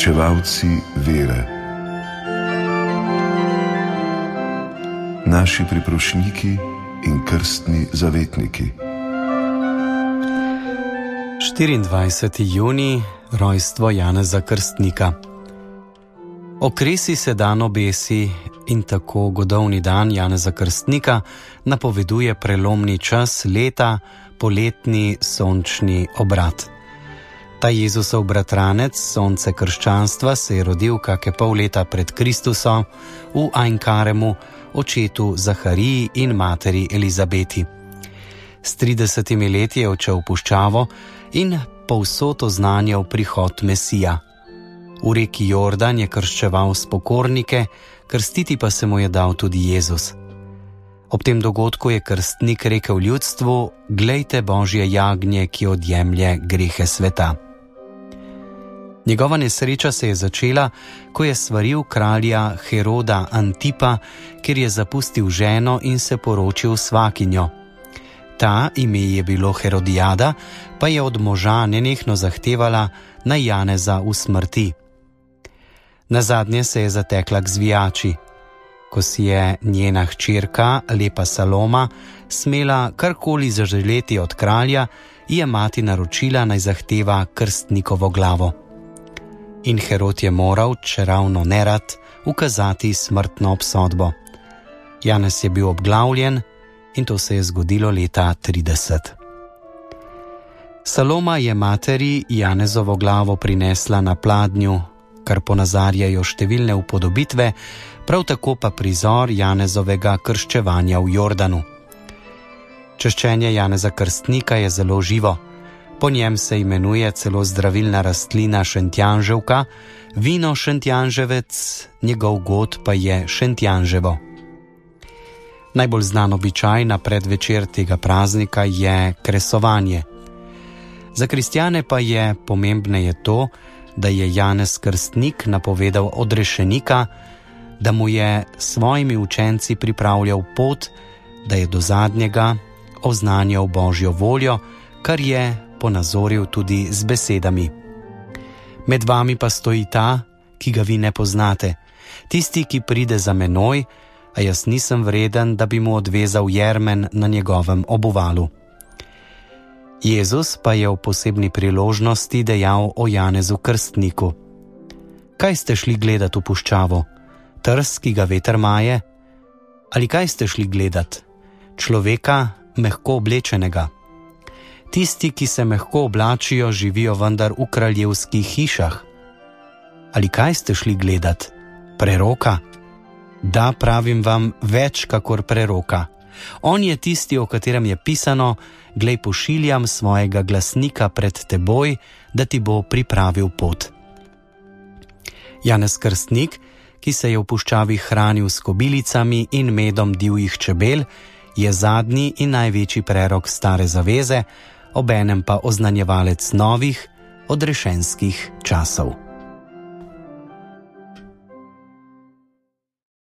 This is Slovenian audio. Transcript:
uresničevalci vere, naši priprošniki in krstni zavetniki. 24. junij, rojstvo Janeza Krstnika. Okresi se dan obesi in tako godovni dan Janeza Krstnika napoveduje prelomni čas leta, poletni sončni obrat. Ta Jezusov bratranec, sonce krščanstva, se je rodil kake pol leta pred Kristusom v Ajnkaremu, očetu Zahariji in materi Elizabeti. S 30 leti je odšel v puščavo in povsod oznanjal prihod Mesija. V reki Jordan je krščeval spokornike, krstiti pa se mu je dal tudi Jezus. Ob tem dogodku je krstnik rekel ljudstvu: glejte Božje jagnje, ki odjemlje grehe sveta. Njegova nesreča se je začela, ko je svaril kralja Heroda Antipa, ker je zapustil ženo in se poročil s svakinjo. Ta, ime je bilo Herodijada, pa je od moža nenehno zahtevala, naj Janeza usmrti. Nazadnje se je zatekla k zvijači. Ko si je njena hčerka, lepa Saloma, smela karkoli zaželeti od kralja, je mati naročila, naj zahteva krstnikovo glavo. In Herod je moral, čeravno nerad, ukazati smrtno obsodbo. Janez je bil obglavljen in to se je zgodilo leta 30. Saloma je materi Janezovo glavo prinesla na pladnju, kar ponazarjajo številne upodobitve, prav tako pa prizor Janezovega krščevanja v Jordanu. Češčenje Janeza Krstnika je zelo živo. Po njem se imenuje celo zdravilna rastlina šentjanževka, vino šentjanževec, njegov god pa je šentjanževo. Najbolj znan običaj na predvečer tega praznika je kresovanje. Za kristjane pa je pomembneje to, da je Janez Krstnik napovedal odrešenika, da mu je svojimi učenci pripravljal pot, da je do zadnjega oznanjal Božjo voljo, kar je ponazoril tudi z besedami: med vami pa stoji ta, ki ga vi ne poznate, tisti, ki pride za menoj, a jaz nisem vreden, da bi mu odvezal jermen na njegovem obuvalu. Jezus pa je v posebni priložnosti dejal o Janezu Krstniku: kaj ste šli gledat v puščavo? Trs, ki ga veter maje? Ali kaj ste šli gledat? Človeka, mehko oblečenega? Tisti, ki se mehko oblačijo, živijo vendar v kraljevskih hišah. Ali kaj ste šli gledat? Preroka? Da, pravim vam, več kakor preroka. On je tisti, o katerem je pisano: glej, pošiljam svojega glasnika pred teboj, da ti bo pripravil pot. Janez Krstnik, ki se je v puščavi hranil s kobilicami in medom divjih čebel, je zadnji in največji prerok stare zaveze, obenem pa oznanjevalec novih, odrešenskih časov.